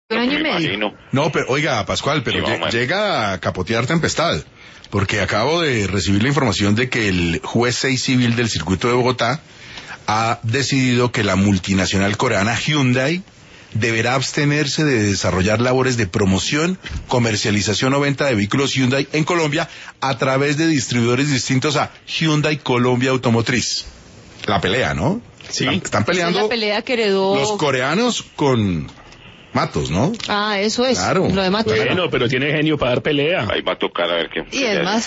Un año y me medio. imagino. No, pero oiga, Pascual, pero Sí, vamos. llega a capotear tempestad, porque acabo de recibir la información de que el juez 6 civil del circuito de Bogotá ha decidido que la multinacional coreana Hyundai deberá abstenerse de desarrollar labores de promoción, comercialización o venta de vehículos Hyundai en Colombia a través de distribuidores distintos a Hyundai Colombia Automotriz. La pelea, ¿no? Sí. Están Esa es peleando la pelea que heredó. los coreanos con Matos, ¿no? Ah, eso es. Claro. Lo de Matos. Bueno, pero tiene genio para dar pelea. Ahí va a tocar a ver qué. Y es más